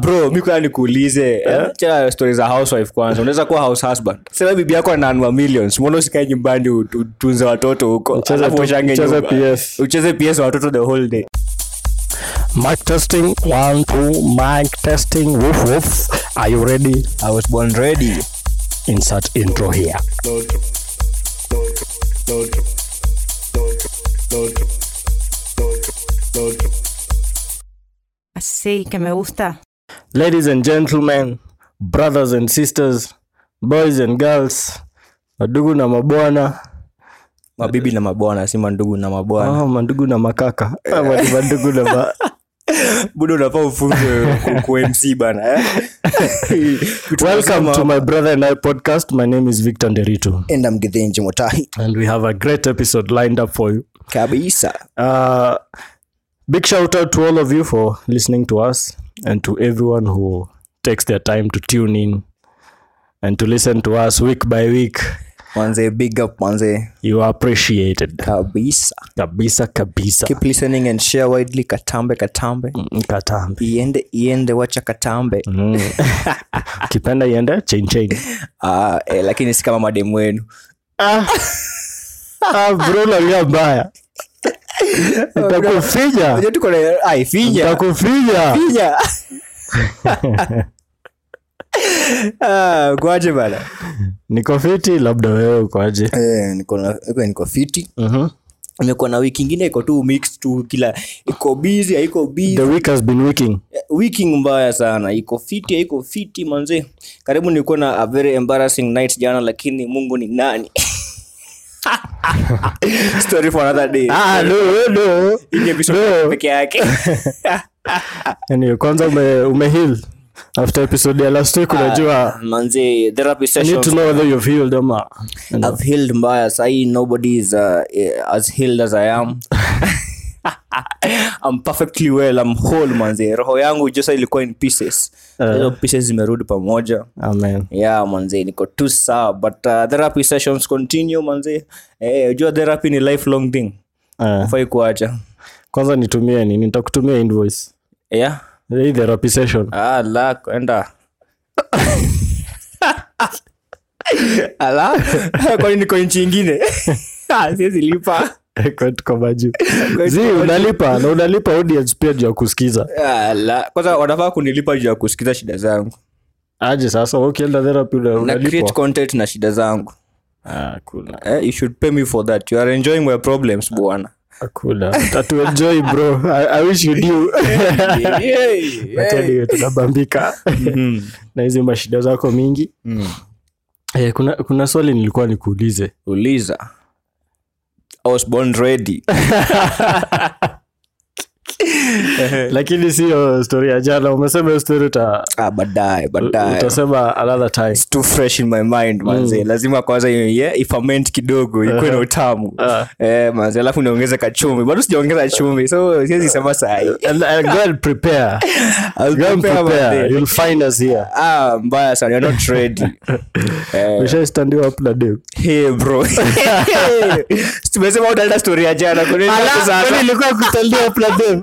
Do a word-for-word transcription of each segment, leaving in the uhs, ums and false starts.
bro mimi kwa nikuulize acha stories za housewife kwanza. Unaweza kuwa house husband. Sasa bibi yako ananunua millions. Mbona usikae nyumbani utunze watoto huko? Ucheze P S. Ucheze P S watoto the whole day. Mic testing, one, two, mic testing, woof woof. Are you ready? I was born ready. Insert intro here. Así que me gusta. Ladies and gentlemen, brothers and sisters, boys and girls, madugu na mabwana, mabibi na mabwana, si mandugu na mabwana. Ah, mandugu na makaka. Ama ni mandugu na ma Budo unafaa ufunze ku M C bana eh. Welcome to my brother and I podcast. My name is Victor Nderitu and I'm Githinji Motahi, and we have a great episode lined up for you. Kabisa. Uh big shout out to all of you for listening to us and to everyone who takes their time to tune in and to listen to us week by week. Manze, big up manze. You are appreciated. Kabisa. Kabisa kabisa. Keep listening and share widely. Katambe katambe. Mm, katambe. Iende iende wacha katambe. Mm. Kipenda iende chain chain. Ah, eh, lakini si kama mademu wenu. Ah. Ah, bro la ya mbaya. Nitakufinya. Unajua tuko na ai finya. Nitakufinya. Finya. Ah, kwaje bana? Niko fiti, labda wewe ukoaje? Eh, niko na niko fiti. Mhm. Nimekuwa na wiki nyingine iko tu mix tu, kila iko busy, haiko busy. The week has been weeking. Weeking mbaya sana. Iko fiti, haiko fiti manze. Karibu nilikuwa na a very embarrassing night jana, lakini Mungu ni nani? Story for another day. Ah, no, no. Hii episode peke yake. Yaani kwanza ume umeheal after episode ya last week. Unajua manze, therapy sessions. I need to know whether you've healed ama. You know. I've healed mbaya. Sai nobody is uh, as healed as I am. I'm perfectly well. I'm whole manze. Roho yangu just ilikuwa in pieces. Hizo uh, pieces zimerudi pamoja. Amen. Yeah manze, niko too sad, but uh, therapy sessions continue manze. Eh, unajua therapy ni lifelong thing. Uh, Ufai kuacha. Kwanza nitumie nini? Nitakutumia invoice. Yeah. Hii therapy session. Ah, la kwenda. Ala, kwa nini niko nchi nyingine? Ah, siwezi lipa. Kwa tuko baju. Zi unalipa na unalipa audience pia juu ya kusikiza. Ah, la, kwanza wanafaa kunilipa juu ya kusikiza shida zangu. Aje sasa ukienda therapy unalipa. Na create content na shida zangu. Ah, cool. Eh, you should pay me for that. You are enjoying my problems bwana. Akula. Tatu enjoy bro. I, I wish you do. Matadi tunabambika. Mm-hmm. Na hizo mashida zako mingi. Mm. Eh, kuna kuna swali nilikuwa nikuulize. Uliza. I was born ready. Lakini sio story ya jana. Umesema story ta ah baadaye baadaye. Utasema another time. It's too fresh in my mind manze. Mm. Lazima kwanza yeah, ifament kidogo ikuwe na utamu. Uh-huh. Eh manze, alafu niongeze kachumvi. Bado sijaongeza chumvi. So siwezi sema sahi. And uh, go and prepare. I'll go and prepare. prepare. You'll find us here. Ah, mbaya sana. You're not ready. Eh. We shall stand you up na day. Hey bro. Tumesema unaenda story ya jana. Kwa nini sasa? Kwani nilikuwa kutandia up na day.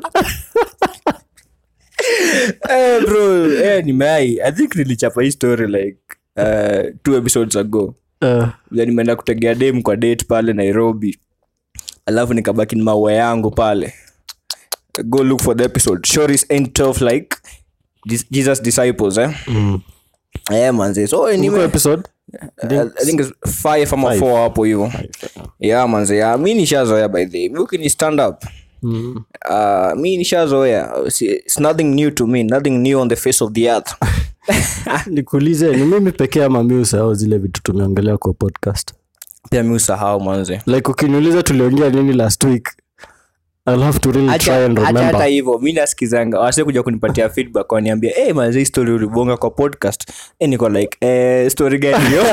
Eh bro, eh ni mai. I think nilichapa hii story like uh, two episodes ago. Uh, then nimeenda kutegea dem kwa date pale Nairobi. Alafu nikabaki na mawe yangu pale. Go look for the episode. Stories ain't tough like Jesus disciples eh. Mm. Eh manze. So ni episode I think, uh, I think it's five ama four hapo hivyo. Yeah manze. Yeah, mimi nishazoea by the way. Ukini stand up. Mm. Uh, mi nishazoea. It's nothing new to me, nothing new on the face of the earth. Nikuulize, ni mimi pekee ama mimi usahau zile vitu tumeongelea kwa podcast? Pia mimi usahau manze. Like ukiniuliza tuliongea nini last week, I'll have to really acha, try and remember. Hata hivyo mimi nasikizanga wase kuja kunipatia feedback kwa niambia eh hey, manze story ulibonga kwa podcast. Eh niko like eh story gani hiyo?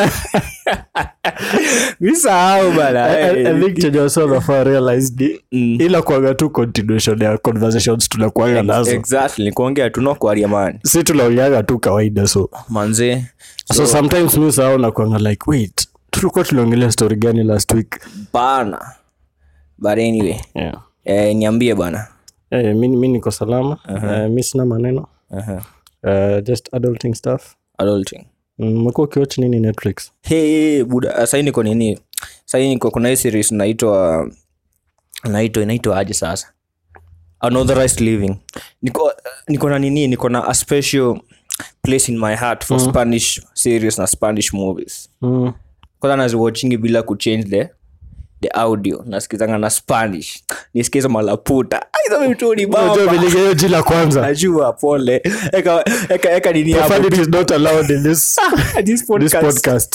Mimi sahau bana. I, I think today also the far realized mm. ila kuanga tu continuation ya conversations tunakuanga nazo. Exactly, kuongea tu no kwa man. Si tunaongea tu kawaida so. Manze. So, so sometimes mimi sahau na kuanga like wait, tulikuwa tuliongelea story gani last week? Bana. But anyway. Yeah. Eh niambie bana. Eh mimi mimi niko salama. Uh-huh. Eh mimi sina maneno. Uh-huh. Uh, just adulting stuff. Adulting. Mmekuwa mm, ukiwatch nini Netflix? Hey buda, sasa niko nini? Sasa niko kuna series inaitwa inaitwa inaitwa aje sasa? Unauthorized Living. Niko niko na nini? Niko na a special place in my heart for mm. Spanish series na Spanish movies. Mm. Kwa nazi watching bila ku change the the audio. Nasikizanga na Spanish. Nisikiza malaputa. Aiza mimi tu ni baba. Unajua vile hiyo jina kwanza. Najua pole. Eka eka eka nini hapo? Profanity is not allowed in this this podcast. This podcast.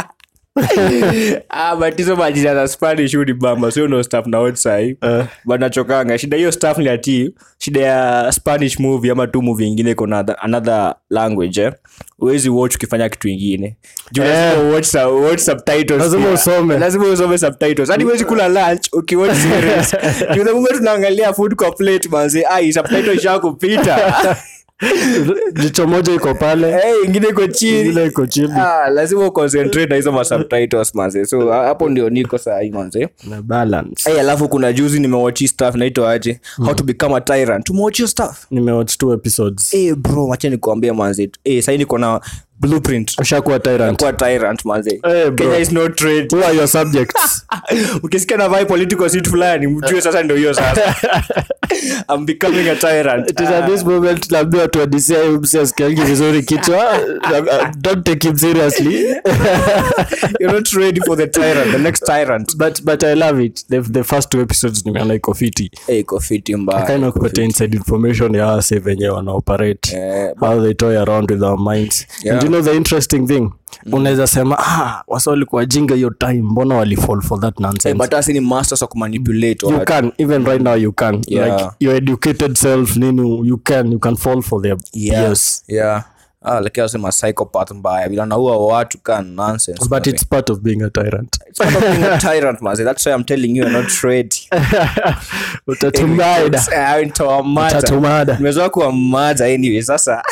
Ah, but hizo majina za Spanish ni bamba. So no stuff na outside. Uh. But nachokanga. Shida hiyo stuff ni ati shida ya Spanish movie ama tu movie nyingine iko na another language eh. Uwezi watch ukifanya kitu kingine. Juu lazima uh. watch watch subtitles. Lazima usome. Lazima usome subtitles. Hadi huwezi kula lunch ukiwatch series. Juu the moment tunaangalia food kwa plate manzi, ai subtitles yako kupita. Jicho moja iko pale, eh hey, ingine iko chini, ingine iko chini. Ah, lazima concentrate na hizo subtitles manze. So hapo ndio niko saa hii manze. Na balance. Eh hey, alafu kuna juzi nimewatch stuff naitwa aje mm. How to Become a Tyrant. Tumewatch stuff. Nimewatch two episodes. Eh hey, bro, acha nikwambie manze. Eh hey, sasa niko na blueprint. Ushakuwa tyrant. Kwa tyrant manze. Hey, Kenya is not trade. Who are your subjects? Ukisikia na vibe political seat fulani mjue sasa ndio hiyo sasa. I'm becoming a tyrant. It is at this moment labda tu adisia umsias kiangi vizuri kichwa. Don't take him seriously. You're not ready for the tyrant, the next tyrant. But but I love it. The the first two episodes nimeona iko fiti. Eh iko fiti mbaya. Kind of put inside information ya how save wenyewe wana operate. Yeah, how they toy around with our minds. Yeah. And you know the interesting thing? Mm. Unaweza sema ah wasa walikuwa jinga hiyo time mbona wali fall for that nonsense. Hey, but as in masters of manipulate. You can even right now you can yeah. Like your educated self nini you can you can fall for their yeah. Yes. Yeah. Ah like I was a psychopath mbaya bila na huwa watu can nonsense. But it's part of being a tyrant. It's part of being a tyrant man. That's why I'm telling you you're not ready. Utatumada. Utatumada. Nimezoea kuwa mada anyway sasa.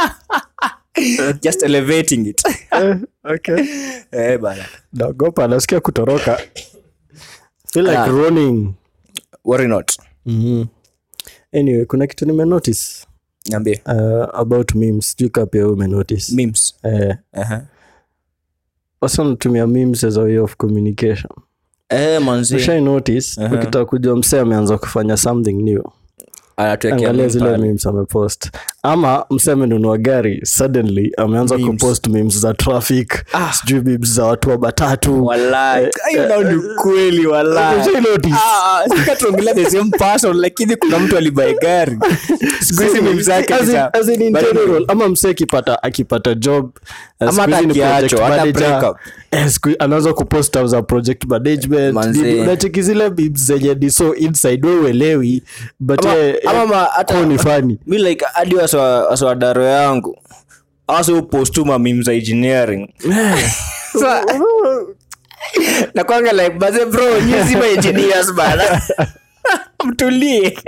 Just elevating it. Okay. Eh bana. Naogopa nasikia kutoroka. Feel like ah. running. Worry not. Mhm. Anyway, kuna kitu nime notice. Niambie. Uh, about memes. Juka pia ume notice. Memes. Eh. Uh-huh. Wasa natumia memes as a way of communication. Eh manzi. Usha notice uh-huh. Ukitaka kujua msee ameanza kufanya something new. Angalia zile memes amepost. Ama msee amenunua gari suddenly ameanza kupost memes za traffic, ah. Sijui memes za watu wa matatu. Wallahi. Hiyo ndio kweli wallahi. Usha notice. Ah, sikatuongelea the same person lakini kuna mtu alibuy gari. Squeeze memes zake za. As in general, ama msee akipata akipata job, ama atakiacho, hata break up. Anaanza kupost as a project management. Unacheki zile memes zenye so inside wewe uelewi but ama hata ni funny. Me like hadi waswa waswa daro yangu also post to my memes engineering. So na kwanga like baze bro nyinyi si engineers bana. Mtulie.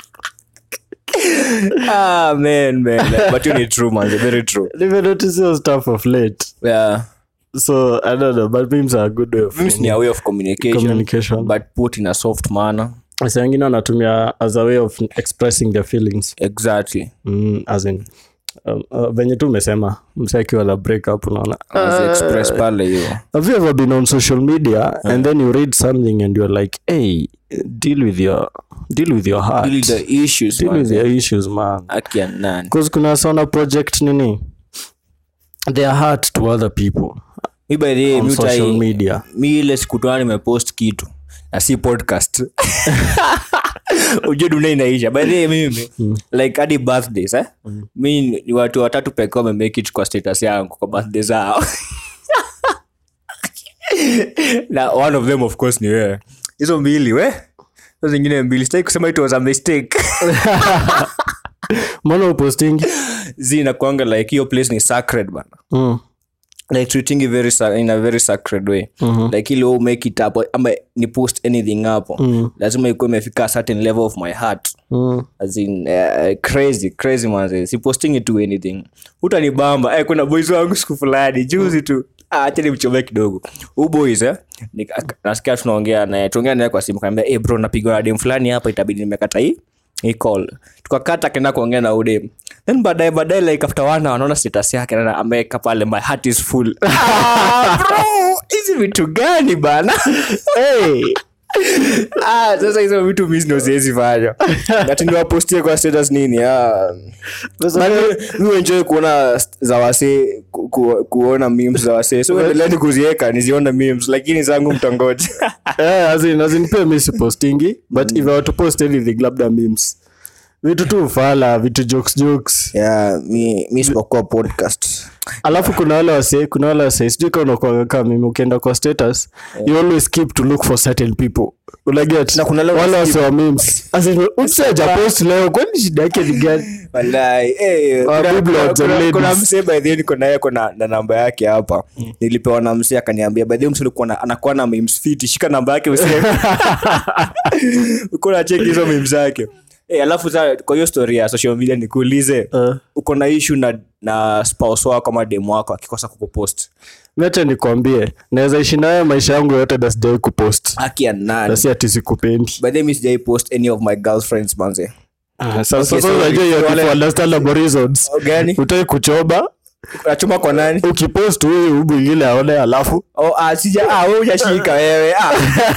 Ah man man like, but you need true man, very true. Never notice your stuff of late. Yeah. So I don't know, but memes are a good way of memes ni a way of communication, communication but put in a soft manner. Asa wengine wanatumia as a way of expressing their feelings. Exactly. Mm, as in um, uh, venye tu umesema msee akiwa la break up unaona as uh, express pale hiyo. Have you ever been on social media uh. and then you read something and you're like hey deal with your deal with your heart, deal with the issues, deal man. with your issues man. Akia nani because kuna sana project nini their heart to other people. Mi by the way, on social media mi ile siku tu nimepost kitu na si podcast. Ujue dunia inaisha by the way mimi mm. like hadi birthdays eh mm. mi ni watu watatu pekee wame make it kwa status yangu kwa birthday zao. Na one of them of course ni wewe. Hizo mbili we hizo zingine mbili sitaki kusema it was a mistake. Mbona posting zina kwanga like hiyo place ni sacred bana. Mm. Like treating it very in a very sacred way. Mm-hmm. Like ili u make it up ama ni post anything hapo. Mm. Lazima ikuwe imefika a certain level of my heart. Mm. As in uh, crazy crazy man. Si posting it to anything. Utanibamba eh kuna boys wangu siku fulani juzi tu. Ah acha nimchome kidogo. U boys eh nasikia tunaongea naye tuongea naye kwa simu kaambia eh bro napigwa na dem fulani hapa itabidi nimekata hii he call tukakata kenda kuongea na udem then baadaye baadaye like after one hour anaona status yake na ameweka pale my heart is full. Ah, bro hizi vitu gani bana? Hey ah sasa hizo vitu mimi ndio siwezi fanya ati ndio postie kwa status nini. Ah sasa mimi enjoy kuona za wase ku, ku, kuona memes za wase so endelea ni kuziweka niziona memes lakini zangu mtangoje. Eh azin azin pia mimi si postingi but if I were to post anything labda memes vitu tu fala vitu jokes jokes yeah mi mimi sipokuwa podcast. Alafu kuna wale wase kuna wale wase sijui kama unakuwa kama mimi ukienda kwa status yeah. You always keep to look for certain people unaget na kuna wale wase wa memes azin usiaje post leo kwani shida yake ni gani wallahi eh kuna msee by the way niko naye kuna na namba yake hapa mm. Nilipewa na msee akaniambia by the way msee alikuwa anakuwa na memes fit shika namba yake msee uko na check hizo memes zake. Eh alafu sasa kwa hiyo story ya social media nikuulize uh. Uko na issue na na spouse wako kama demo wako akikosa kukupost? Mimi nikwambie naweza ishi naye maisha yangu yote na sijai kupost. Haki ya nani? Sasa ati sikupendi. By the way sijai post any of my girlfriends manze. Ah sasa sasa unajua you understand the reasons. Gani? Utaki kuchoba? Unachoma kwa nani? Ukipost wewe hubu ile aone alafu. Oh ah sija ah wewe hujashika wewe. Ah.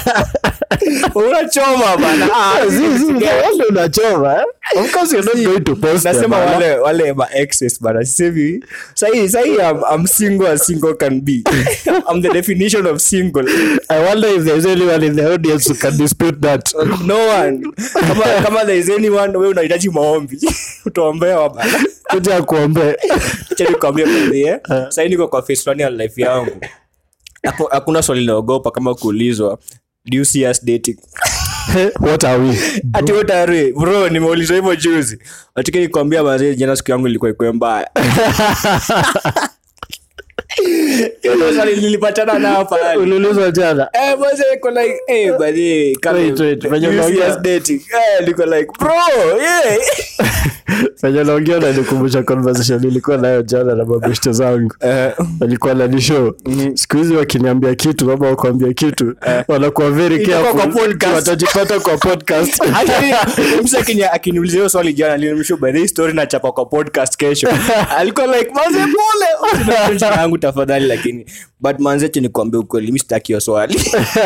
Unachoma bana. Ah zizi wewe unachoma eh? Of course you're not going to post. Nasema wale wale ma exes bana. Sisi sahi sahi I'm, I'm single as single can be. I'm the definition of single. I wonder if there's anyone in the audience who can dispute that. No one. Kama kama there is anyone wewe unahitaji maombi. Utaombea bana. Kuja kuombe. Acha nikwambie pia. Sasa niko kwa phase fulani ya life yangu. Hapo hakuna swali naogopa kama kuulizwa do you see us dating? What are we? Ati what are we? Bro nimeulizwa hivyo juzi. Ati nikwambia mazee jana siku yangu ilikuwa iko mbaya. Ndio swali nilipatana na hapa. Uliulizwa jana. Eh boze iko like eh bali kama wait wait when you us dating. Eh niko like bro yeah. Sasa naongea na nikumbusha conversation nilikuwa nayo jana na mabeshte zangu. Eh walikuwa na nisho. Siku hizi wakiniambia kitu baba wakwambia kitu wanakuwa very careful watajipata kwa podcast. Hata msakini akiniulizia swali jana nilimshow by the story na chapa kwa podcast kesho. Alikuwa like manze pole. Yangu tafadhali lakini but manze nikwambie ukweli mimi sitaki hiyo swali.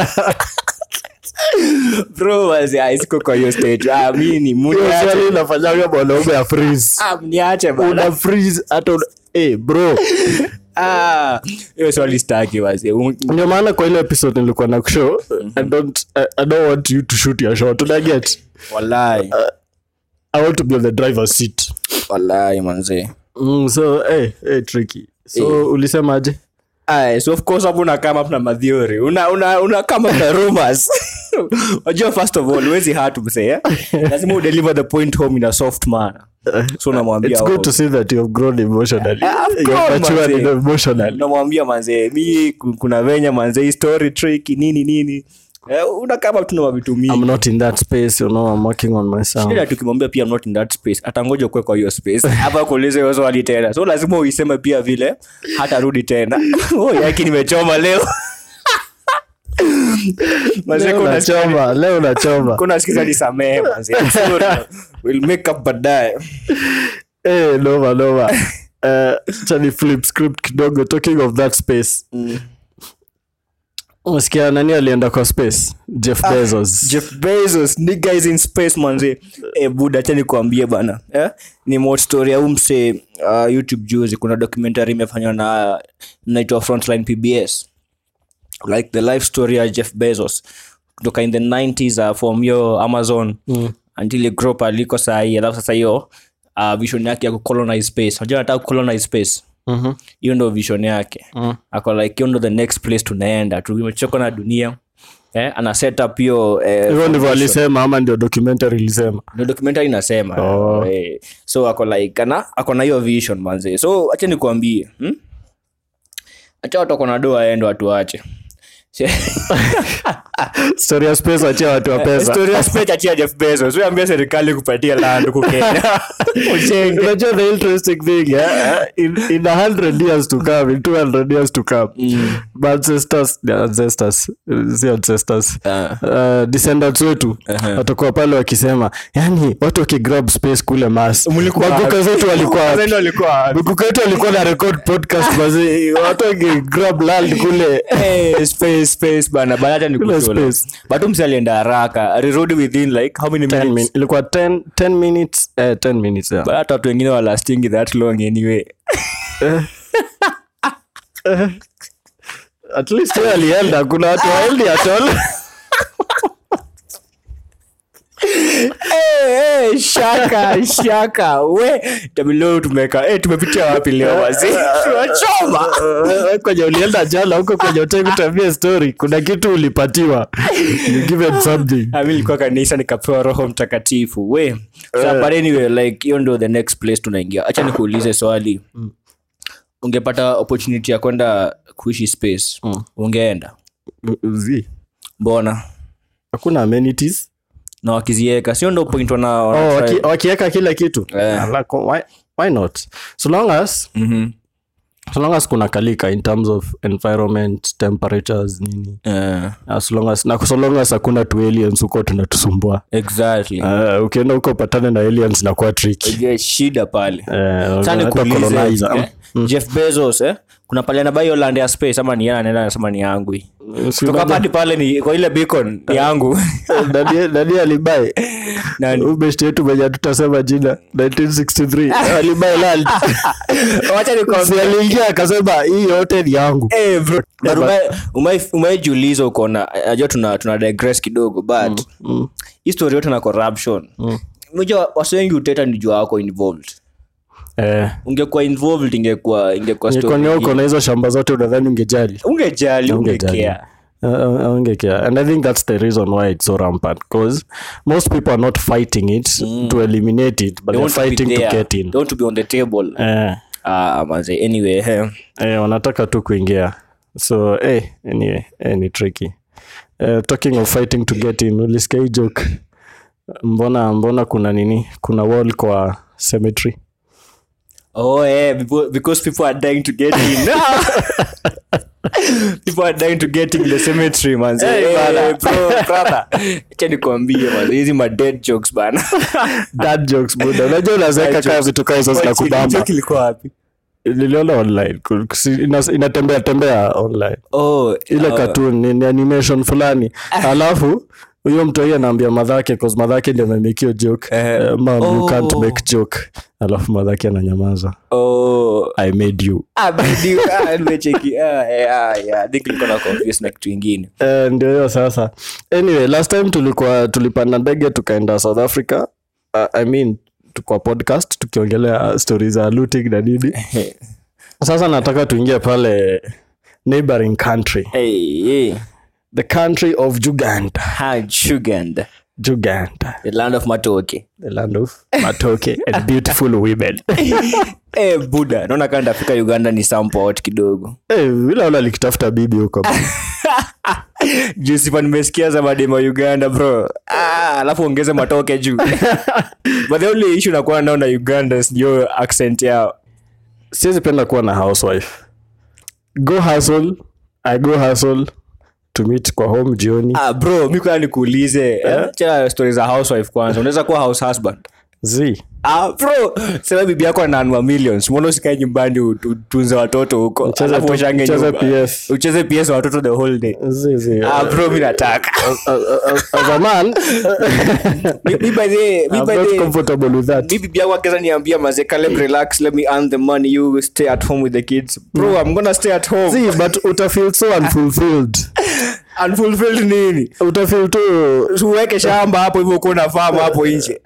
Bro wazi aisiko kwa hiyo stage. Ah mimi ni mtu swali nafanyaga mwanaume ya freeze. Ah niache bana. Una freeze hata eh bro. Ah hiyo swali sitaki wazi. Ndio maana kwa ile episode nilikuwa na kushow mm-hmm. I don't I, I don't want you to shoot your shot. Una get? Wallahi. Uh, I want to be on the driver's seat. Wallahi manze. Mm, so eh hey, hey, tricky. So hey. Ulisemaje? Ah so of course hapo una kama na madhiori. Una una una kama na rumors. Unajua first of all wezi hard to say eh? Lazima deliver the point home in a soft manner. So namwambia it's good to see that you have grown emotionally. You're matured emotionally. Namwambia manze mimi kuna venya manze story trick nini nini. Eh una kama tuna vitu mingi. I'm not in that space, you know, I'm working on myself. Shida tukimwambia pia I'm not in that space. Atangoja kwa kwa hiyo space. Hapa kuuliza hiyo swali tena. So lazima uiseme pia vile hata rudi tena. Oh yaki nimechoma leo. Manze kuna choma, leo na choma. Kuna sikiza nisamee manze. We'll make up baadaye. Eh nova nova. Eh chani flip script kidogo talking of that space. Mm. Unasikia nani alienda kwa space? Jeff ah, Bezos. Jeff Bezos, nigga is in space manze. Eh buda acha nikwambie bana. Eh? Ni more story ya umse uh, YouTube juzi kuna documentary imefanywa na inaitwa Frontline P B S. Like the life story of Jeff Bezos. Kutoka in the nineties uh, from your Amazon mm. until he grew up aliko saa hii. Alafu sasa hiyo uh, vision yake ya kucolonize space. Unajua anataka kucolonize space. Mhm. Hiyo ndio vision yake. Mm. Ako like hiyo ndio the next place tunaenda. Tumechoka na dunia. Eh ana set up hiyo eh hiyo ndivyo alisema ama ndio documentary ilisema. Ndio documentary inasema. Oh. Eh, so ako like ana ako na hiyo vision manze. So acha nikwambie, hmm? Acha watu wako na doa aende watu waache. Story ya space achia watu wa pesa. Story ya space achia Jeff Bezos. Wewe ambia serikali kupatia land huko Kenya. Unajua the interesting thing, yeah? in in one hundred years to come, in two hundred years to come, mm. but ancestors, yeah, ancestors, the ancestors, uh. Uh, descendants wetu uh-huh. watakuwa pale wakisema, yani watu wakigrab space kule Mars. Maguka zetu walikuwa walikuwa maguka wetu walikuwa na record podcast bazi watu wakigrab land kule eh space space bana baada ni kutola. But umsi alienda haraka. Reload within like how many minutes? Min- ilikuwa ten ten minutes, eh ten minutes. Yeah. But watu wengine wala lasting that long anyway. At least wale alienda kuna watu waendi atol. Eh eh shaka shaka we tabilo tumeka eh tumepitia wapi leo wazee tunachoma kwenye ulienda jana huko kwenye hotel kutambia story kuna kitu ulipatiwa you given something I mean kwa kanisa nikapewa Roho Mtakatifu we so but anyway like you know the next place tunaingia acha nikuulize swali ungepata opportunity ya kwenda kuishi space mm. ungeenda zi mbona hakuna amenities na wakizieka sio ndio point wana oh, waki, wakiweka kila kitu yeah. like, why, why not so long as mhm so long as kuna kalika in terms of environment temperatures nini yeah. as long as na so long as hakuna tu aliens huko tunatusumbua exactly uh, ukienda huko patane na aliens na kwa tricky yeah, shida pale uh, sana kuuliza eh? mm. Jeff Bezos eh kuna pale na buy land ya space ama ni yana anaenda anasema ni yangu hii kutoka pale pale ni kwa ile beacon ni yangu dadi dadi alibai nani ubeshte yetu mwenye tutasema jina nineteen sixty-three alibai land wacha nikwambie aliingia akasema hii yote ni yangu eh bro umai umai umejiuliza uko na najua tuna tuna digress kidogo but mm, mm. history yote na corruption mm. mmoja watu wengi uteta ni jua wako involved eh ungekuwa involved ingekuwa ingekuwa story ingekuwa uko na hizo shamba zote unadhani ungejali ungejali ungekea uh, ungekea and I think that's the reason why it's so rampant because most people are not fighting it mm. to eliminate it but they they're fighting to, to get in they want to be on the table eh ah uh, manze anyway eh eh wanataka tu kuingia so eh anyway eh, ni tricky uh, talking of fighting to get in ulisikia hii joke mbona mbona kuna nini kuna wall kwa cemetery oh yeah because people are dying to get in people are dying to get in the cemetery man hey, hey, bro brother acha nikwambie man hizi ma dead jokes bana dead jokes buda unajua unaweka kama vitu kama hizo za kubamba joke ilikuwa wapi niliona online inatembea tembea online oh ile uh, cartoon ni animation fulani alafu huyo mtu yeye anaambia madhake cause madhake ndio amemekio joke uh, uh, mom oh. you can't make joke alafu madhake ananyamaza oh I made you I made you nimecheki ah yeah yeah think niko na confuse na kitu kingine eh ndio hiyo sasa anyway last time tulikuwa tulipanda ndege tukaenda South Africa uh, I mean tukwa podcast tukiongelea stories za looting na nini sasa nataka tuingie pale neighboring country hey hey the country of Uganda. Ha, Uganda. Uganda. The land of matoke. The land of matoke and beautiful women. Eh, Buddha. Naona kanda Afrika Uganda ni sample out kidogo. Eh, bila wala likitafuta bibi huko. Juicy fan nimesikia za madema Uganda bro. Ah, alafu ongeze matoke juu. But the only issue nakuwa nao na Uganda is your accent yao. Siwezi penda kuwa na housewife. Go hustle. I go hustle. To meet kwa home jioni. Ah bro, mimi kwa nikuulize, yeah? Cha stories za housewife kwanza. Unaweza kuwa house husband. Zi. Ah bro, sasa bibi yako anaanua millions. Mbona usikae nyumbani utunze watoto huko? Alafu ushange nyumba. Ucheze P S. Ucheze P S watoto the whole day. Zi zi. Ah bro, mimi nataka. As a man, me by the me by the comfortable with that. Bibi bibi yako akaza niambia maze Caleb relax, let me earn the money, you stay at home with the kids. Bro, mm. I'm going to stay at home. Zi, but uta feel so unfulfilled. Unfulfilled nini? Utafeel tu uweke shamba hapo hivyo uko na farm hapo nje.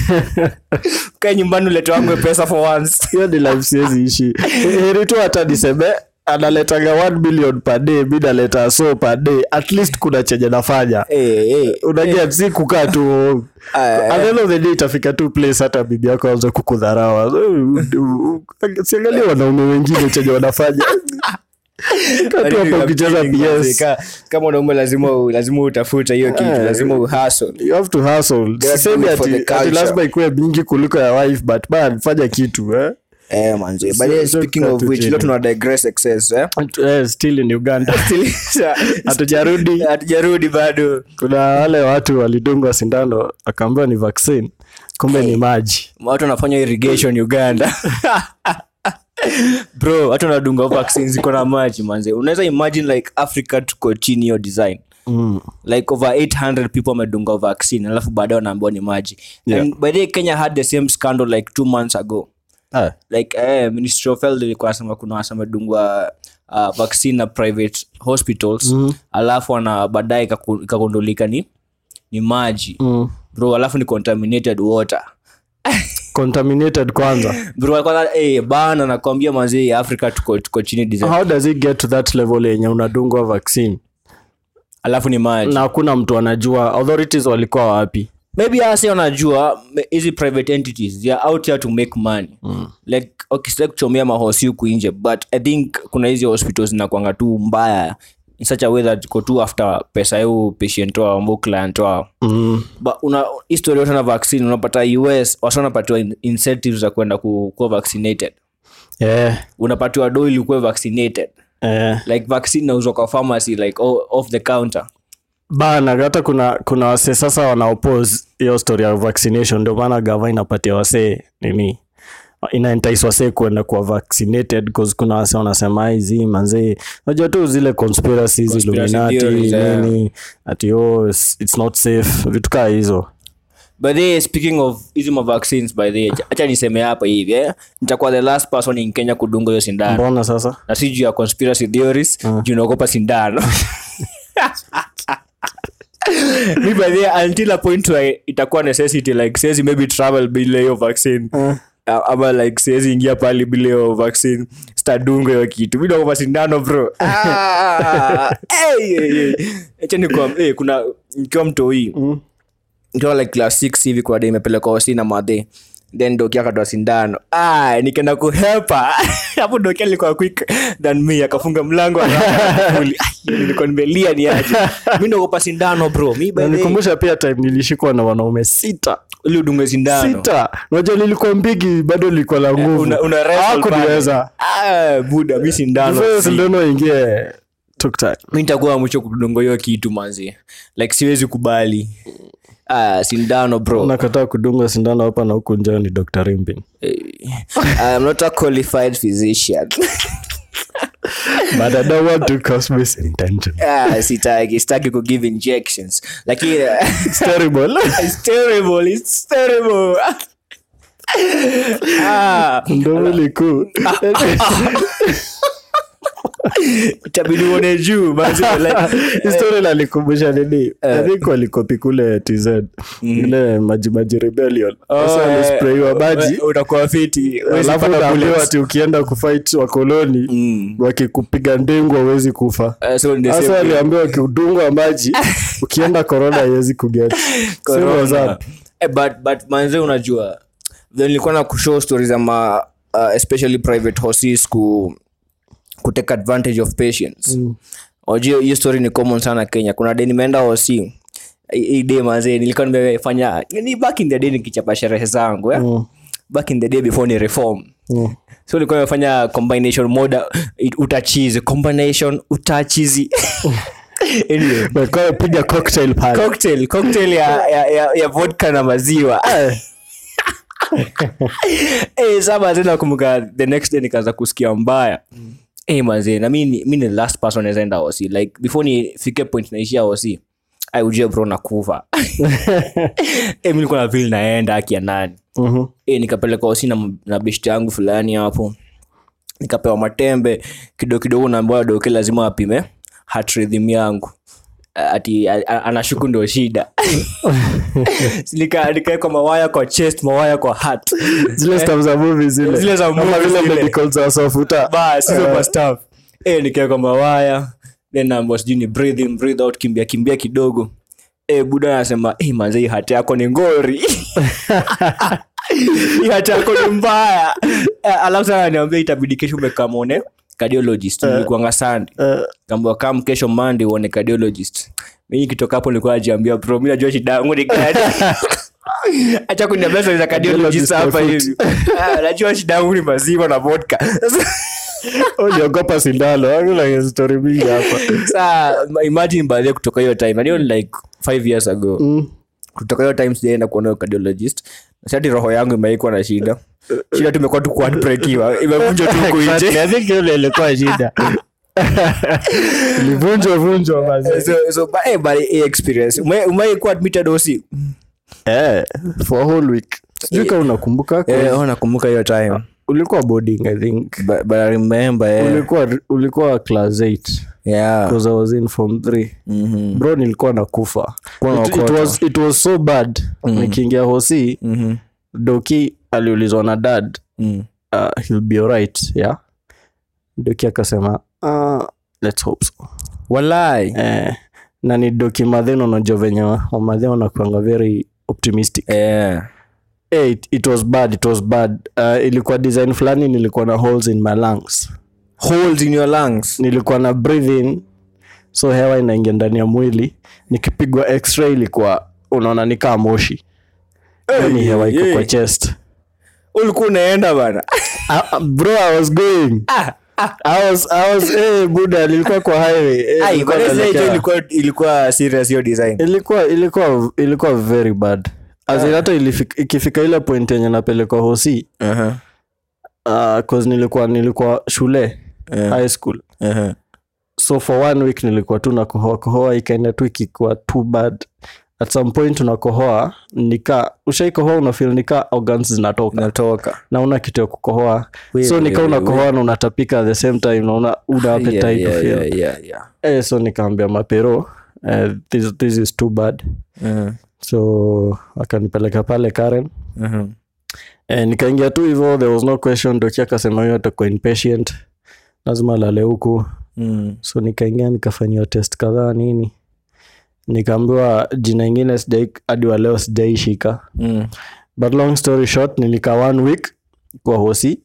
Kwa nyumbani ulete wangu pesa for once. Hiyo ni life siwezi ishi. Heri tu hata niseme analetaga one billion per day, bila leta so per day. At least kuna chenye nafanya. Eh eh. Unajua hey. Si kukaa tu. At the end of the day itafika tu place hata bibi yako aanze kukudharau. Siangalia wanaume wengine chenye wanafanya. Kati hapo ukicheza P S kama unaume lazima lazima utafuta hiyo kitu, lazima uhustle. You have to hustle. Same ati lazima ikuwe mingi kuliko ya wife, but man fanya kitu eh. Eh manze. But so, speaking of which, lot tuna digress excess eh. Uh, still in Uganda. Still hatujarudi. Hatujarudi bado. Kuna wale watu walidungwa sindano akaambiwa ni vaccine. Kumbe hey, ni maji. Watu wanafanya irrigation Uganda. Bro, watu wanadunga vaccines ziko na maji manze. Unaweza imagine like Africa tuko chini yo design. Mm. Like over eight hundred people wamedunga vaccine alafu baadaye wanaambiwa ni maji. Yeah. And by the way, Kenya had the same scandal like two months ago. Ah. Like eh, Ministry of Health ilikuwa nasema kuna watu wamedungwa uh, vaccine na private hospitals. Mm. Alafu ana baadaye ikagundulika ni ni maji. Mm. Bro, alafu ni contaminated water. Contaminated kwanza. Bro, kwanza eh bana nakwambia manzi Africa tuko tuko chini design. How does it get to that level yenye unadungwa vaccine? Alafu ni maji. Na hakuna mtu anajua authorities walikuwa wapi. Maybe hasa wanajua hizi private entities they are out here to make money. Mm. Like okay, sasa kuchomea mahosi huku nje, but I think kuna hizi hospitals zinakuanga tu mbaya in such a way that go to after pesa yao patient wao au client wao. Mm. But una history yote na vaccine unapata U S wasanapatiwa incentives za kwenda ku, ku vaccinated. Yeah. Unapatiwa do ili kuwa vaccinated. Yeah. Like vaccine nauzwa kwa pharmacy like off the counter. Bana hata kuna kuna wase sasa wana oppose hiyo story ya vaccination, ndio maana gava inapatia wase nini ina entice wase kwenda kwa vaccinated because kuna wase wanasema hizi manze unajua tu zile conspiracies Illuminati nini yeah. Ati oh it's not safe vitu kama hizo. By the way, speaking of hizo ma vaccines by the way, acha niseme hapa hivi eh, nitakuwa the last person in Kenya kudunga hiyo sindano. Mbona sasa? Na si juu ya conspiracy theories, uh. juu naogopa sindano. Me by the way, until a point where itakuwa necessity like says maybe travel bila hiyo vaccine. Uh. Uh, ama like says ingia pale bila hiyo vaccine stadunga hiyo kitu. Mimi naogopa sindano bro. Ah. Hey, hey, hey. Acha nikwam eh kuna nikiwa mtoi. Mm. Ndio like class six hivi kwa day imepeleka hosi na madhe. Then dokia akatoa sindano. Ah, nikaenda kuhelpa. Hapo dokia alikuwa quick than me, akafunga mlango akafuli. Nilikuwa nimelia ni aje. Mimi naogopa sindano bro. Mimi bado nikumbusha pia time nilishikwa na wanaume sita. Ile udunge sindano. Sita. Unajua nilikuwa mbigi bado nilikuwa la nguvu. Una, una hakuweza. Ah, buda mimi sindano. Sasa sindano ingie took time. Mimi nitakuwa mwisho kudunga hiyo kitu manzi. Like siwezi kubali. Ah, sindano bro. Unakataa kudunga sindano hapa na huko njoo ni Doctor Rimbin. I'm not a qualified physician. But I don't want to cause misintention. Ah, sitaki, sitaki ku give injections. Like it's terrible. It's terrible. It's terrible. Ah, ndio ile cool. Itabidi uone juu basi like historia la likumbusha nini I think walikopi kule T Z ile maji maji rebellion sasa ni spray wa maji utakuwa fiti alafu utakulewa ati ukienda kufight wa koloni wakikupiga ndengo hawezi kufa sasa aliambiwa ukidungwa maji ukienda corona haiwezi kuget corona but but manze unajua then nilikuwa na kushow stories ama uh, especially private hospitals ku ku take advantage of patients. Mm. Oje hiyo story ni common sana Kenya. Kuna day nimeenda O C. Hii day manze nilikuwa nimefanya ni back in the day nikichapa sherehe zangu eh. Mm. Back in the day before ni reform. Mm. So nilikuwa nimefanya combination mode utachizi combination utachizi. Anyway, kwa piga cocktail pale. Cocktail, cocktail ya ya, ya, ya vodka na maziwa. Eh, sasa tena kumbuka the next day nikaanza kusikia mbaya. Mm. Eh hey, manze na mimi mimi ni last person as enda O C like before ni fike point naishia O C I uje bro na kuva. Eh mimi nilikuwa na feel naenda akia nani. Mhm. Uh-huh. Eh nikapeleka O C na na best yangu fulani hapo. Nikapewa matembe kidogo kidogo na mbona doke lazima apime heart rhythm yangu. Ati anashuku ndio shida. Silika nika kwa mawaya kwa chest, mawaya kwa heart. Zile stuff za movies zile. Zile za movies zile medical za sofuta. Bas, hizo uh, stuff. Eh nika kwa mawaya, then I was doing breathe in breathe out kimbia kimbia kidogo. Eh buda anasema, "Eh manze hii heart yako ni ngori." Hii heart yako ni mbaya. Alafu sana niambia itabidi kesho umekamone cardiologist uh, nilikuwa Sunday uh, kamba kama kesho Monday uone cardiologist. Mimi kitoka hapo nilikuwa najiambia bro mimi najua shida yangu ni gani. Acha kuniambia za cardiologist hapa hivi. Ah najua shida yangu ni maziwa na vodka. Ojogopa sindano wangu like story mingi hapa. Sasa imagine baada kutoka hiyo time and like five years ago. Mm. Kutoka hiyo time sijaenda kuona cardiologist. Sasa roho yangu imeikuwa na shida. Shida tumekuwa tu quad breakiwa. Imevunjwa tu huko nje. I think ile ilikuwa shida. Ilivunjwa vunjwa basi. So so by by experience. Umeikuwa admitted osi. Eh, for a whole week. Sijui kama unakumbuka. Eh, nakumbuka hiyo time. Ulikuwa boarding I think. But, but I remember yeah. Ulikuwa ulikuwa class eight. Yeah. Because I was in form three. Mhm. Bro nilikuwa nakufa. It, it was it was so bad. Mm-hmm. Nikiingia hosi. Mhm. Doki aliulizwa na dad. Mm. Uh, he'll be alright, yeah. Doki akasema, uh, let's hope so. Walai. Eh, na ni Doki Madheno na Jovenyo. Madheno na kuanga very optimistic. Yeah. Hey, it, it was bad, it was bad. Uh, ilikuwa design fulani nilikuwa na holes in my lungs. Holes in your lungs? Nilikuwa na breathe in. So hewa inaingia ndani ya mwili. Nikipigwa x-ray ilikuwa unaona ni kama moshi. Hey, ni hewa iko yeah. Kwa chest. Ulikuwa unaenda bana. uh, bro I was going. Ah. Ah. I was I was eh buda nilikuwa kwa highway. Eh, ai bana hiyo ilikuwa ilikuwa serious hiyo design. Ilikuwa ilikuwa ilikuwa very bad. As in hata ilifika ikifika ile point yenye napelekwa hosi. Uh-huh. Uh cause nilikuwa nilikuwa shule uh-huh. High school. Uh-huh. So for one week nilikuwa tu na kohoa kohoa ikaenda tu ikikuwa too bad. At some point unakohoa nika ushaikohoa una feel nika organs zinatoka natoka na una kitu ya kukohoa. So nika unakohoa na unatapika at the same time na una una appetite yeah, yeah, to feel. Yeah, yeah, yeah. Eh so nikaambia mapero uh, this this is too bad. Uh-huh. So akanipeleka pale Karen. Mhm. Eh nikaingia tu hivyo there was no question Doki akasema yeye atakuwa inpatient. Lazima lale huko. Mm. So nikaingia nikafanywa test kadhaa nini. Nikaambiwa jina ingine sijai hadi wa leo sijaishika. Mm. But long story short nilika one week kwa hosi.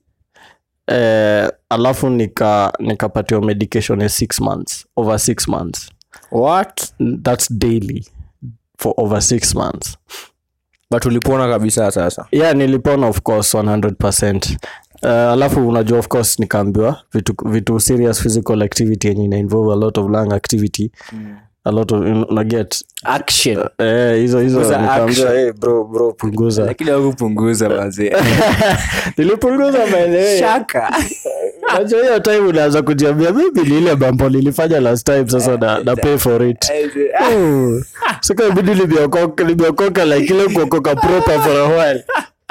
Eh alafu nika nikapatiwa medication ya six months over six months. What? That's daily for over six months. But ulipona kabisa sasa? Yeah nilipona of course one hundred percent. Uh, alafu unajua of course nikaambiwa vitu vitu serious physical activity yenye ina involve a lot of lung activity. Mm. A lot of una get action eh hizo hizo nikaambia eh bro bro punguza lakini au kupunguza manzi nilipunguza by the way shaka unajua hiyo time unaanza kujiambia mimi ile bambo nilifanya last time sasa na, na pay for it oh sasa ibidi libiokoka libiokoka like ile kuokoka proper for a while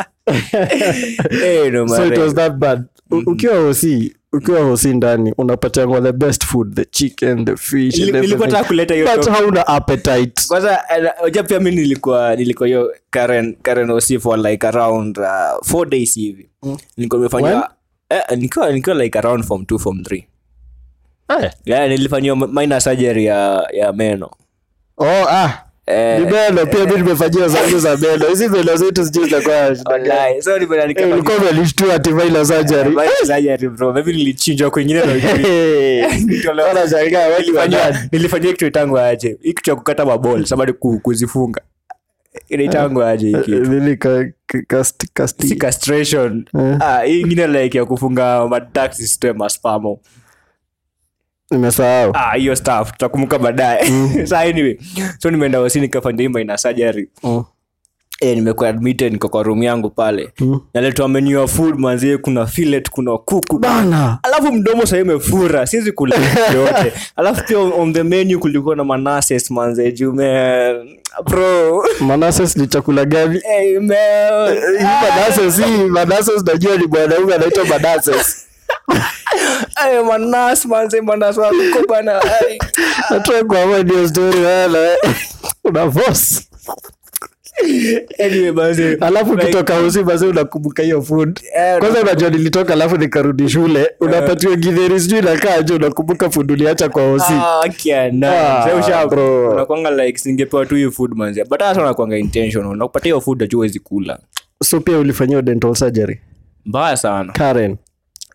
eh no so it was that bad. Ukiwa hosi ukiwa hosi ndani unapata ngo the best food the chicken the fish and nilikuwa nataka kuleta hiyo but hauna appetite kwanza hoja pia mimi nilikuwa nilikuwa hiyo Karen Karen hosi for like around uh, four days hivi. Mm. Nilikuwa nimefanya eh nilikuwa nilikuwa like around form two form three. Eh yeah nilifanywa minor surgery ya ya meno. Oh ah Eh, ni meno pia mimi nimefanyia zangu za meno. Hizi meno zetu sijui za kwa. Wallahi. Sorry bwana nikama. Ulikuwa umeshtua ati minor surgery. Minor surgery bro. Mimi nilichinjwa kwingine na nitolewa zangaa nilifanyia nilifanyia kitu tangu aje. Hiki kitu cha kukata maball sababu kuzifunga. Ile tangu aje hiki. Nili cast cast castration. Ah, hii ingine like ya kufunga duct system aspamo. Nimesahau. Ah hiyo stuff tutakumbuka baadaye. Mm. Sasa anyway. So nimeenda hospitali nikafanya hii minor surgery. Mm. Eh nimekuwa admitted niko kwa room yangu pale. Mm. Naletwa menu ya food manzie kuna fillet kuna kuku bana. Alafu mdomo sasa imefura siwezi kula yote. Alafu pia on the menu kulikuwa na manases manze jume bro. Manases ni chakula gani? Eh man. Manases si manases najua ni bwana huyu anaitwa manases. Ay manas manze manas wako bana ay nataka kwa video story wala una boss anyway manze alafu kitoka hosi basi unakumbuka hiyo food kwanza unajua nilitoka alafu nikarudi shule unapatiwa githeri sijui na kaje unakumbuka food uliacha kwa hosi ah kiana sasa ushabro unakwanga like singepewa tu hiyo food manze but hata unakwanga intentional unakupatia hiyo food hujui kula so pia ulifanywa dental surgery mbaya sana Karen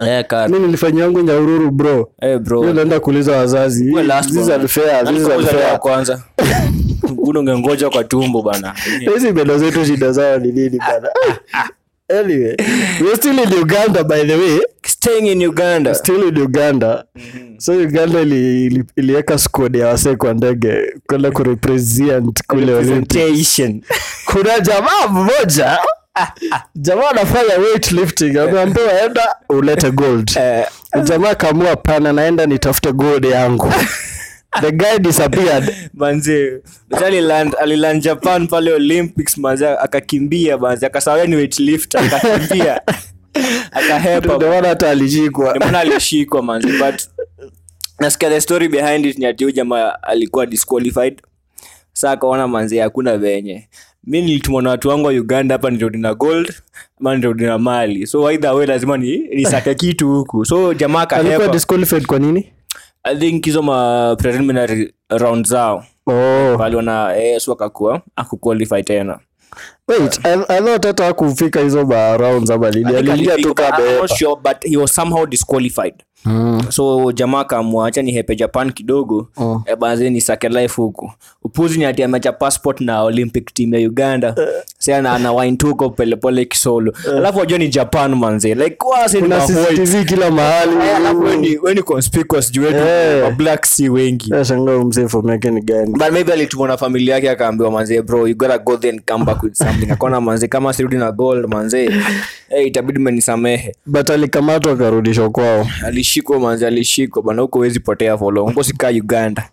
Eh car. Mimi nilifanyia yangu Nyahururu bro. Eh bro. Wewe unaenda kuuliza wazazi. This is unfair, this is unfair kwanza. Unangoja kwa tumbo bana. Hizi bado zetu shida zao ni nini bana? Anyway, we're still in Uganda by the way. Staying in Uganda. Still in Uganda. Mm-hmm. So Uganda ili, ili, iliweka squad ya wasee kwa ndege kwenda kurepresent kule presentation. Kuna jamaa mmoja jamaa anafanya weightlifting, ameambiwa enda ulete gold. Uh, jamaa kamua pana naenda nitafute gold yangu. The guy disappeared. Manze, Bajali land aliland Japan pale Olympics manze akakimbia manze akasawia ni weightlifter akakimbia. Akahepa. Ndio maana hata alishikwa. Ndio maana alishikwa manze but nasikia the story behind it ni ati jamaa alikuwa disqualified. Sasa akaona manze hakuna venye. Mimi nilitumwa na watu wangu wa Uganda hapa ndio na gold, ama ndio na mali. So either way lazima ni nisake kitu huku. So jamaa kahepa. Alikuwa disqualified kwa nini? I think hizo ma preliminary rounds zao. Oh. Wale wana eh so akakuwa akuqualify tena. Wait, I, I thought hata hakufika hizo ba rounds ama lili aliingia tu kama. I'm not sure but he was somehow disqualified. Mm. So jamaa kamwacha ni hepe Japan kidogo. Oh. E baadhi ni sake life huku. Upuzi ni ati ameacha passport na Olympic team ya Uganda. Uh. Sasa ana ana wine tuko pole pole kisolo. Uh. Alafu wajua ni Japan manze. Like what's in the C C T V kila mahali. Alafu when when conspicuous juu yeah. Black Sea wengi. Yeah, shangaa mzee for make ni gani. But maybe alitumwa na familia yake akaambiwa manze bro you gotta go there and come back with something. Akaona manze kama sirudi na gold manze. Eh itabidi mnisamehe. But alikamatwa akarudishwa kwao. Alishikwa manze alishikwa bana huko huwezi potea for long. Ngosi ka Uganda.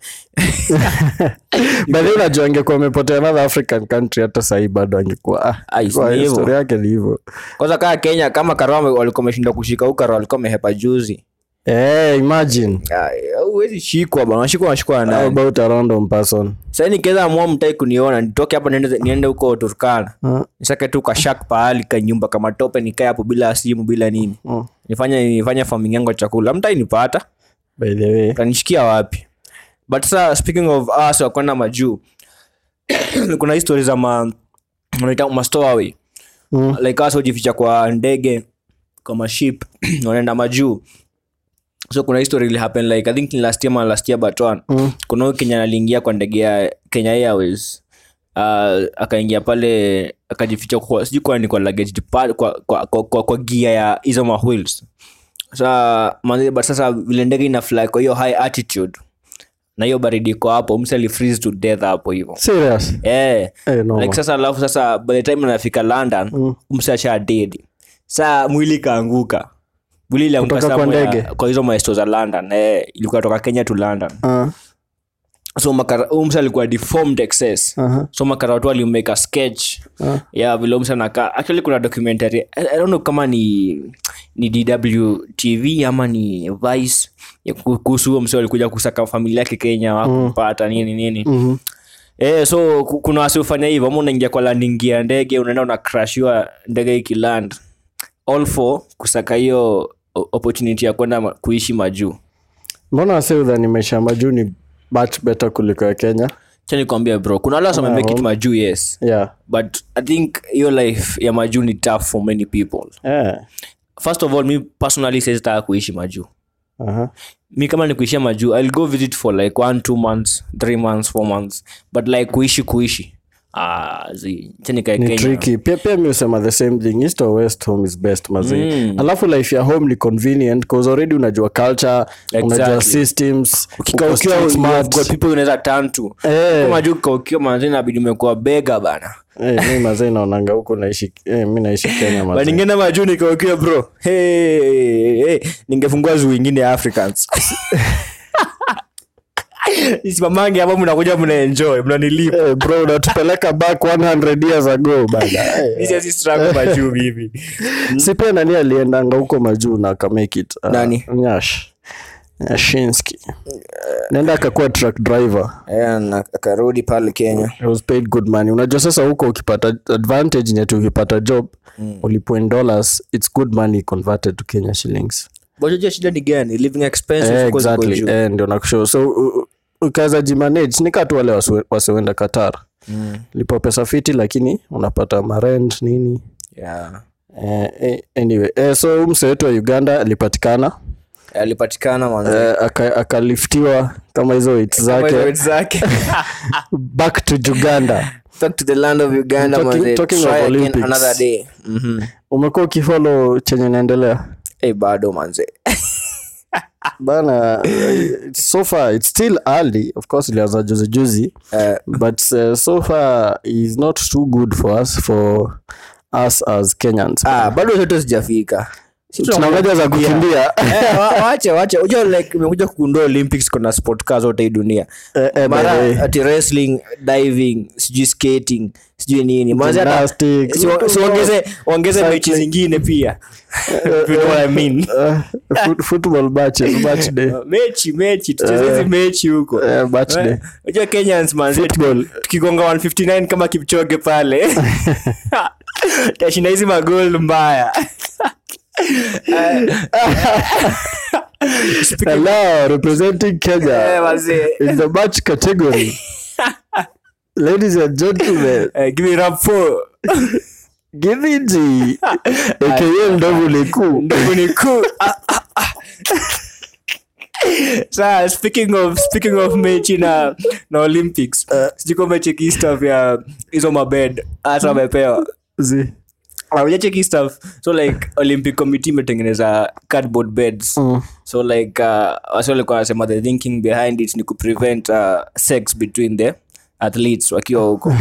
Bali unajua angekuwa amepotea another African country hata sasa bado angekuwa ah historia yake ni hivyo. Kwanza kama Kenya kama Karao walikuwa wameshinda kushika huko Karao walikuwa wamehepa juzi. Eh imagine. Huwezi shikwa bana shikwa washikwa na about a random person. Sasa nikiweza amua mtai kuniona nitoke hapa niende niende huko Turkana. Uh. Nisake tu kwa shack pahali ka nyumba kama tope nikae hapo bila simu bila nini. Uh. Nifanye nifanye farming yangu chakula. Mtai nipata. By the way. Kanishikia wapi? But sir, speaking of us wakona majuu. Kuna histories za ma wanaita ma stowaway. Mm. Like us hujificha kwa ndege kama ship wanaenda majuu. So kuna history ili happen like I think in last year ma last year but one. Mm. Kuna huyo Kenya aliingia kwa ndege ya Kenya Airways. Uh, akaingia pale akajificha kwa sijui kwa ni kwa luggage depart kwa kwa kwa, kwa, kwa gear ya hizo ma wheels. Sasa manze but sasa vile ndege ina fly kwa hiyo high altitude. Na hiyo baridi kwa hapo msali freeze to death hapo hivyo. Serious? Eh. Hey, no, like sasa alafu sasa by the time anafika London mm. msasha dead. Sasa mwili kaanguka. Mwili ilianguka sana kwa hizo maestro za London. Eh ilikuwa kutoka Kenya to London. Uh. So makara umsa alikuwa deformed excess. Uh-huh. So makara watu wali make a sketch. Uh. Yeah vile umsa naka actually kuna documentary I, I don't know kama ni ni D W T V ama ni Vice ya kuhusu huyo msee alikuja kusaka familia yake Kenya wakupata mm. nini nini. Mhm. Eh so kuna wasi ufanya hivyo ama unaingia kwa landing gear ndege unaenda una crashiwa ndege ikiland all for kusaka hiyo opportunity ya kwenda kuishi majuu. Mbona wase udhani maisha majuu ni much better kuliko ya Kenya? Chani kuambia bro kuna wale wasa make it majuu yes. Yeah. But I think your life ya majuu ni tough for many people. Yeah. First of all me personally says ta kuishi majuu. Uh-huh. Mi kama ni kuishi majuu I'll go visit for like one two months three months four months but like kuishi kuishi ah zi chani kai Kenya ni tricky. Pia pia mimi usema the same thing east or west home is best mazi. Mm. Alafu life ya home ni convenient because already unajua culture exactly. Unajua systems ukiwa smart got people unaweza turn to hey. Kama juu ukiwa manzi inabidi umekuwa bega bana. Eh hey, mimi mazi naonanga huko naishi eh hey, mimi naishi Kenya mazi. Bali ningeenda majuu nikaokiwa bro hey, hey ningefungua zoo nyingine ya Africans. Isi mamangi hapo mnakuja mna enjoy mnanilipa. Eh hey, bro unatupeleka back one hundred years ago bana. This is struggle majuu hivi. Si pia nani aliendanga huko majuu na aka make it? Uh, nani? Nyash. Nyashinsky. Nenda akakuwa truck driver. Eh na akarudi pale Kenya. He was paid good money. Unajua sasa huko ukipata advantage ni ati ukipata job mm. ulipo in dollars it's good money converted to Kenya shillings. Bojo shida ni gani? Living expenses eh, exactly. Eh ndio nakushow. So ukaza jimanage nika tu wale wasioenda Qatar. Mm. Lipo pesa fiti lakini unapata ma rent nini? Yeah. uh, anyway uh, so mse wetu wa Uganda alipatikana alipatikana manze uh, akaliftiwa kama hizo weights zake weights zake back to Uganda, back to the land of Uganda manze, talking try of again Olympics. another day. Mhm. Umekuwa ukifollow chenye naendelea? Eh, bado manze bana uh, so far it's still early, of course ilianza juzi juzi uh, but uh, so far is not too good for us for us as Kenyans. Ah, bado zote sijafika. Tunangoja za kukimbia. Eh, waache waache. Unajua like umekuja kugundua Olympics kuna sport kazo zote hii dunia. Eh, eh, mara ati wrestling, diving, sijui skating, sijui nini. Mwanzo so ongeze ongeze mechi zingine pia. You know what I mean? Uh, football matches, match day. Uh, mechi mechi tucheze hizi mechi huko. Uh, match day. Unajua Kenyans manze tukigonga one fifty nine kama Kipchoge pale. Tashinda hizi magoli mbaya. Hello, representing Kenya uh, in the match category. Ladies and gentlemen, uh, give it up for give it the aka ndogo niku ndogo niku. So speaking of speaking of mechi na na Olympics, uh, sijiko mechi ki stuff ya hizo mabed hata wamepewa zi Uh, check stuff. So like Olympic committee metengeneza cardboard beds. Mm. So like uh also like wanasema the thinking behind it ni ku prevent uh, sex between the athletes wakiwa huko.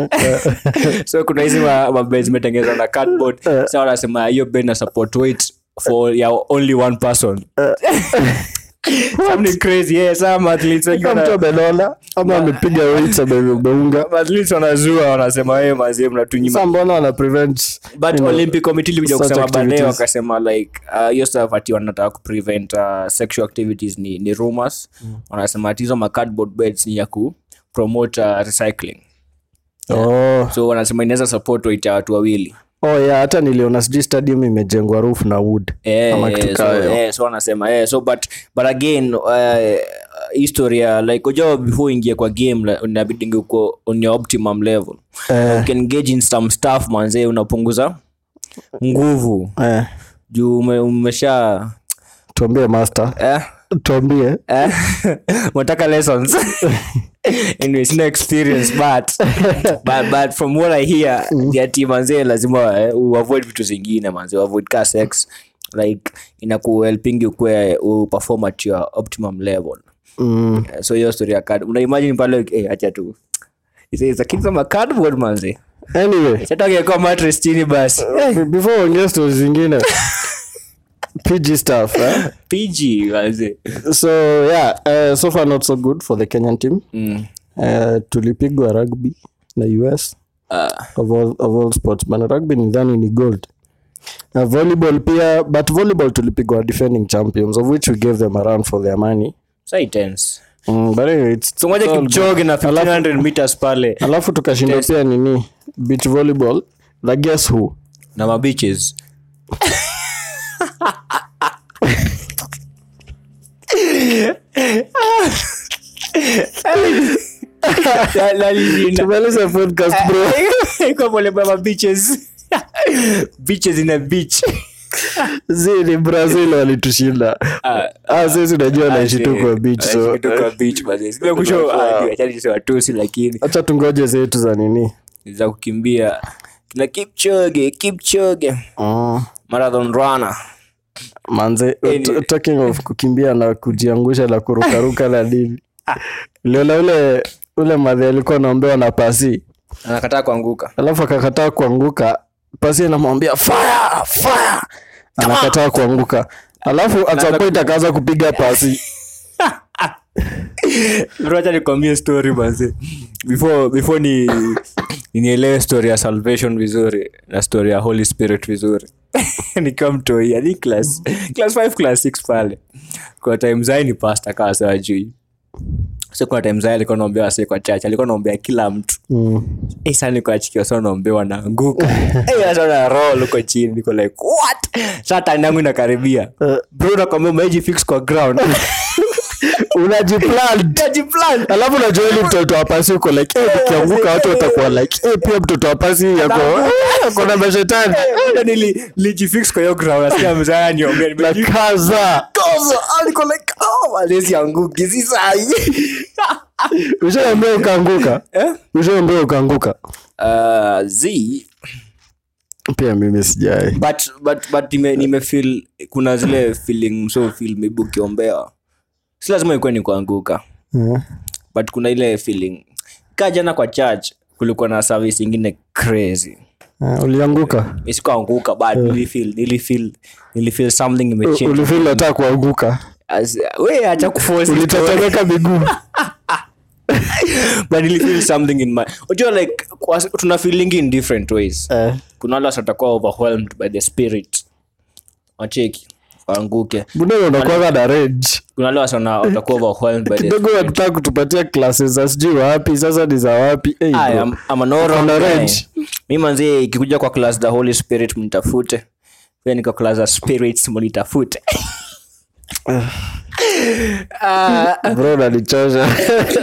So kuna hizi ma, ma beds metengenezwa na cardboard. Uh, so wanasema hiyo bed na support weight for ya only one person. Something crazy. Yeah, some athletes are kama mtu belona ama amepiga weights ameunga. Athletes wanazua wanasema wewe mazee mnatunyima. Sasa mbona wana prevent but Olympic committee ilikuja kusema baadaye wakasema like hiyo uh, stuff ati wanataka ku prevent uh, sexual activities ni ni rumors. Mm. Wanasema ati hizo ma cardboard beds ni ya ku promote uh, recycling. Yeah. Oh. So wanasema inaweza support weight ya watu wawili. Oh yeah, hata niliona sijui stadium imejengwa roof na wood. Eh, ama kitu kama hiyo. Eh, so wanasema eh so but but again uh, historia like unajua before ingia kwa game unabidi uko on your optimum level. Uh, you can engage in some stuff manze unapunguza nguvu. Eh. Uh, juu umesha tuambie master. Eh. Tuambie. Eh. Wataka lessons. Anyways, no experience but but but from what I hear mm. the team manze lazima eh, avoid vitu zingine manze avoid car sex like inaku helping you kwa u perform at your optimum level. Mm. So your story card una imagine pale eh acha tu it's a kids of cardboard manze. Anyway chataka kwa mattress chini basi uh, before we get stories zingine P G stuff, eh? P G, was it? So yeah, uh, so far not so good for the Kenyan team. Mm. Uh, tulipigwa rugby na U S uh. of all of all sports, but rugby nidhani ni gold. Uh, volleyball pia, but volleyball tulipigwa defending champions, of which we gave them a run for their money. So intense. Mm, but anyway, it's so moja Kipchoge na fifteen hundred meters pale. Alafu tukashinda pia nini beach volleyball. La guess who? Na ma beaches. Tumaliza podcast bro. Iko pole baba beaches. Beaches in a beach. Zini Brazil walitushinda. Ah sisi unajua naishi tu kwa beach so. Naishi tu kwa beach basi. Sio kusho acha ni sawa tu si lakini. Acha tungoje zetu za nini? Za kukimbia. Kila Kipchoge, Kipchoge. Ah. Marathon runner. Manze anyway. Talking of kukimbia na kujiangusha na kurukaruka na nini. Leo ule ule madhe alikuwa anaombewa na pasi. Anakataa kuanguka. Alafu akakataa kuanguka. Pasi anamwambia fire, fire. Anakataa kuanguka. Alafu atapoita akaanza kupiga pasi. Rocha nikwambie story basi. Before before ni nielewe story ya salvation vizuri na story ya Holy Spirit vizuri. Nikiwa mtoi hadi class class five class six pale. Kwa time zai ni pastor kaza ajui. So kwa time zai alikuwa anaombea wase kwa church, alikuwa anaombea kila mtu. Mm. Eh sana niko achikio sana anaombewa na anguka. Eh sasa na roll uko chini niko like what? Sasa tangu inakaribia. Uh, bro na kama umeji fix kwa ground. unajiplant unajiplant alafu unajua ile mtoto wa pasi uko like eh ukianguka watu watakuwa like eh pia mtoto wa pasi yako yako na mashetani nili lijifix kwa hiyo ground nasikia mzaa niongea nimekaza kaza aliko like oh malezi anguki si sai ushaambia ukaanguka eh ushaambia ukaanguka uh z pia mimi sijai but but but nime nime feel kuna zile feeling so feel maybe ukiombea si lazima ikuwe ni kuanguka yeah. But kuna ile feeling ka jana kwa church kulikuwa na service nyingine crazy uh, ulianguka isikuanguka but yeah. nili feel nili feel nili feel something imechange uli feel hata kuanguka wewe acha kuforce ulitetemeka miguu but nili feel something in my unajua like tuna feeling in different ways uh. kuna wale watakuwa overwhelmed by the spirit wacheki waanguke mbona unakuwa na rage kuna wale wasona watakuwa overwhelmed by the kidogo wanataka kutupatia classes za sijui wapi sasa ni za wapi hey, I am I'm an oral rage mimi manzi ikikuja kwa class the Holy Spirit mnitafute wewe niko class za spirits mnitafute ah bro nalichosha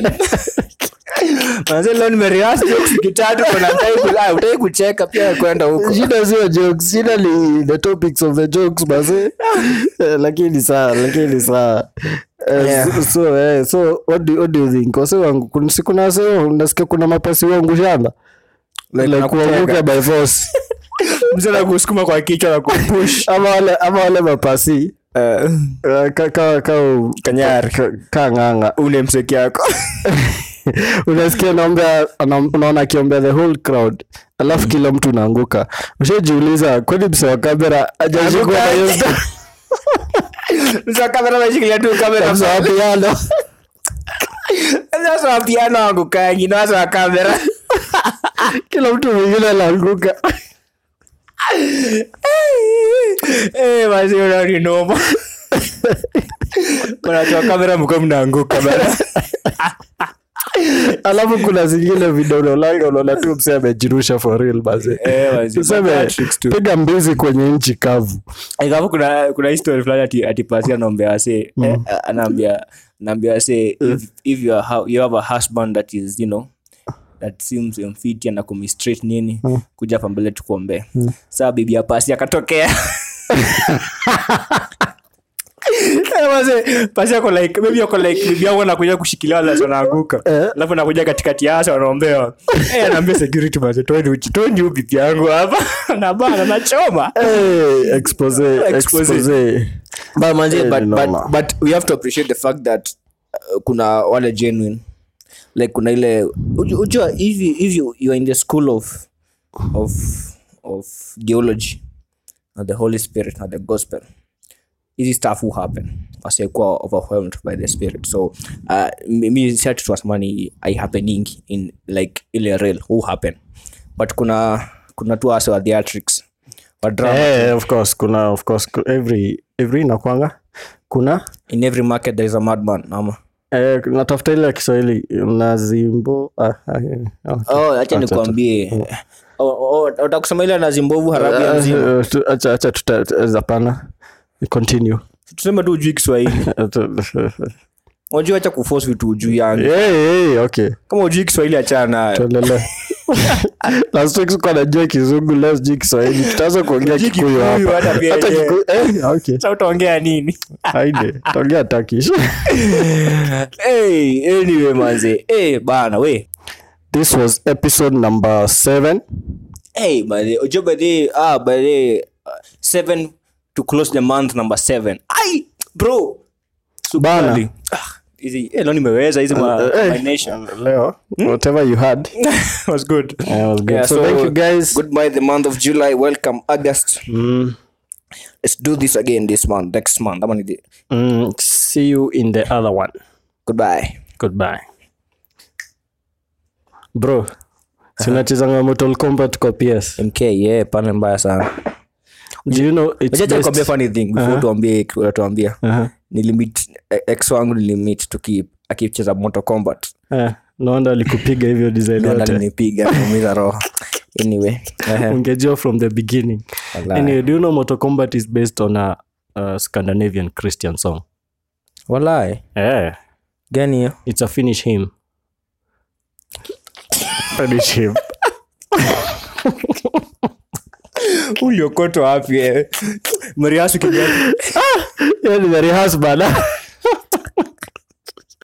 manzi leo nimerehearse jokes kitatu kuna time utaki kucheka pia kwenda huko shida sio jokes shida ni the topics of the jokes basi lakini saa lakini saa yeah. so eh so what do what do you think wase wangu kuna siku na sasa unasikia kuna mapasi wangu shamba like, like kuanguka by force mzee kusukuma kwa kichwa na kupush ama wale ama wale mapasi uh, ka ka ka kanyari kanganga ule mseki yako unasikia naomba unaona akiombea the whole crowd alafu kila mtu anaanguka ushajiuliza kwani mse wa kamera hajashikwa na hiyo mse wa kamera anashikilia tu kamera mse wa piano mse wa piano anguka ngine mse wa kamera kila mtu mwingine anaanguka eh basi unaona noma kuna tu kamera mko mnaanguka bana alafu kuna zingine video unaona unaona tu msee amejirusha for real basi eh basi tuseme piga mbizi kwenye nchi kavu ikapo kuna kuna history fulani ati atipasia naomba wase mm. eh, anaambia naambia wase if, if you are you have a husband that is you know that seems unfit and akumistrate nini mm. kuja hapa mbele tukuombe mm. Sasa bibi ya pasi akatokea Wase pasi yako like maybe yako like bibi yangu anakuja kushikilia wala wanaanguka alafu anakuja katikati yao wanaombewa eh anaambia security basi toeni uchi toeni bibi yangu hapa na bana nachoma eh expose expose but manze but, but but we have to appreciate the fact that uh, kuna wale genuine like kuna ile unajua if you, if you, you are in the school of of of theology and the Holy Spirit and the gospel easy stuff will happen as you go overwhelmed by the spirit so uh me set to was money I happening in like ile real who happen but kuna kuna tu asa theatrics or drama eh of course kuna of course every every nakwanga kuna in every market there is a madman ama eh natafuta ile Kiswahili nazimbo ah oh acha nikwambie oh utakusema ile nazimbovu harabu ya mzima acha acha tutapana continue tuseme tu ujui Kiswahili unajua acha kuforce vitu ujui yangu eh eh okay kama ujui Kiswahili achana nayo tuendelee last week kwa najua Kizungu leo sijui Kiswahili tutaanza kuongea Kikuyu hapa hata Kikuyu eh okay sasa utaongea nini haide tutaongea Turkish hey anyway manze eh bana we this was episode number seven hey bale ojo bale ah bale uh, seven to close the month number seven ai bro bana easy eh leo nimeweza hizi ma uh, my nation leo hmm? Whatever you had was good yeah, was good yeah, so, so thank you guys goodbye the month of July welcome August mm. Let's do this again this month next month I'm gonna mm, see you in the other one goodbye goodbye bro uh-huh. Sinachezanga Mortal Kombat kwa P S M K yeah pale mbaya sana do you know it's just a funny thing before uh-huh. tuambie tuambia uh-huh. ni limit ex wangu ni limit to keep akicheza Mortal Kombat eh naona alikupiga hivyo design yote ndio alinipiga kuumiza roho anyway uh-huh. ungejua from the beginning Allah. Anyway do you know Mortal Kombat is based on a, a Scandinavian Christian song wallahi eh Gani hiyo? It's a finish him. Finish him. Uliokoto wapi eh? Mariasu kidogo. Ah, yani Mariasu bana.